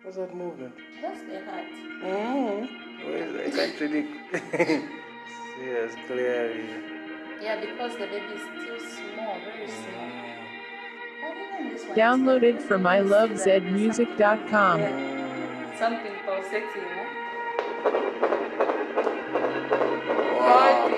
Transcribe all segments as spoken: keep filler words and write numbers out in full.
What's that movement? That's the heart. Mm-hmm. Where is it? I can't really see as clearly. Yeah, because the baby is still small, very small. But even this one, Downloaded from i love zed music dot com. Yeah. Something pulsating, huh? Wow.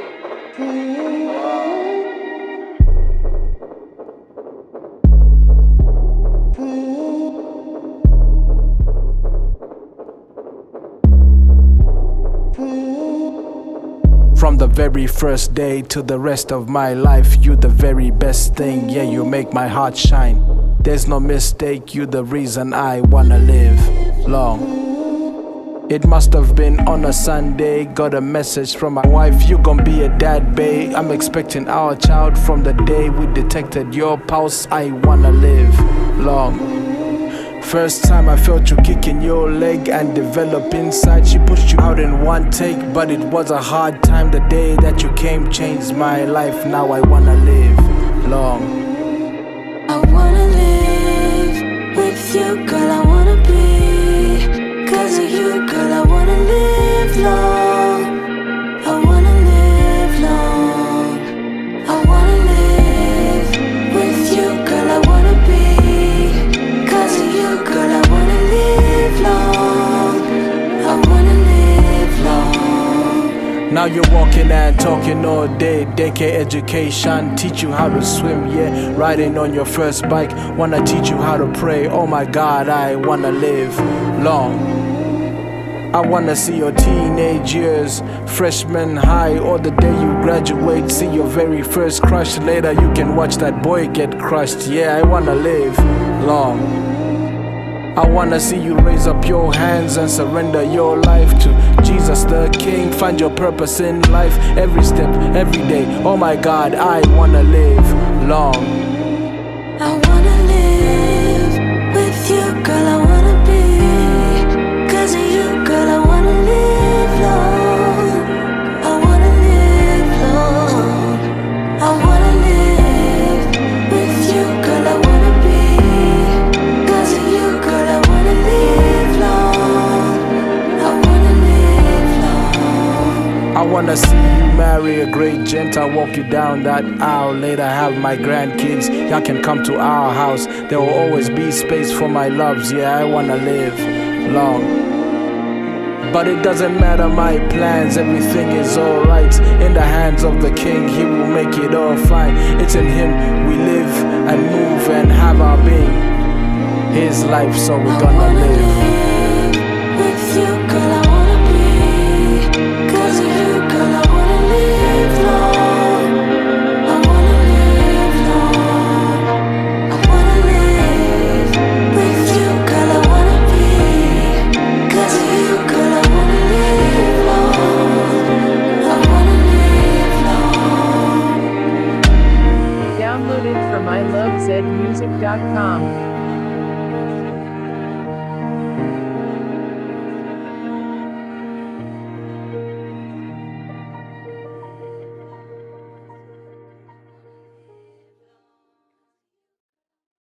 From the very first day to the rest of my life, you the very best thing, yeah, you make my heart shine. There's no mistake, you the reason I wanna live long. It must have been on a Sunday, got a message from my wife, you gon' be a dad, babe. I'm expecting our child from the day we detected your pulse, I wanna live long. First time I felt you kicking your leg and develop inside. She pushed you out in one take, but it was a hard time. The day that you came changed my life. Now I wanna live long. I wanna live with you, girl, I wanna be. Cause of you, girl, I wanna live long. I wanna live long. I wanna live with you, girl, I wanna be. Cause of you, girl, I wanna live long. I wanna live long. Now you're walking and talking all day. Daycare education, teach you how to swim, yeah. Riding on your first bike, wanna teach you how to pray. Oh my God, I wanna live long. I wanna see your teenage years, freshman high, or the day you graduate. See your very first crush. Later you can watch that boy get crushed. Yeah, I wanna live long. I wanna see you raise up your hands and surrender your life to Jesus the King. Find your purpose in life, every step, every day. Oh my God, I wanna live long. I wanna live with you, girl, I wanna be. Cause of you, girl, I wanna live long. I wanna live long. I wanna live with you, girl, I wanna be. Cause of you, girl, I wanna live long. I wanna live long. I wanna see you marry a great gent. I'll walk you down that aisle. Later have my grandkids, y'all can come to our house. There will always be space for my loves. Yeah, I wanna live long. But it doesn't matter my plans, everything is alright. In the hands of the King, He will make it all fine. It's in Him we live and move and have our being. His life, so we're gonna live. With you, girl, I wanna be. Cause of you, girl, I wanna live long. I wanna live long. I wanna live with you, girl, I wanna be. Cause of you, girl, I wanna live long. I wanna live long. Downloaded from i love zed music dot com.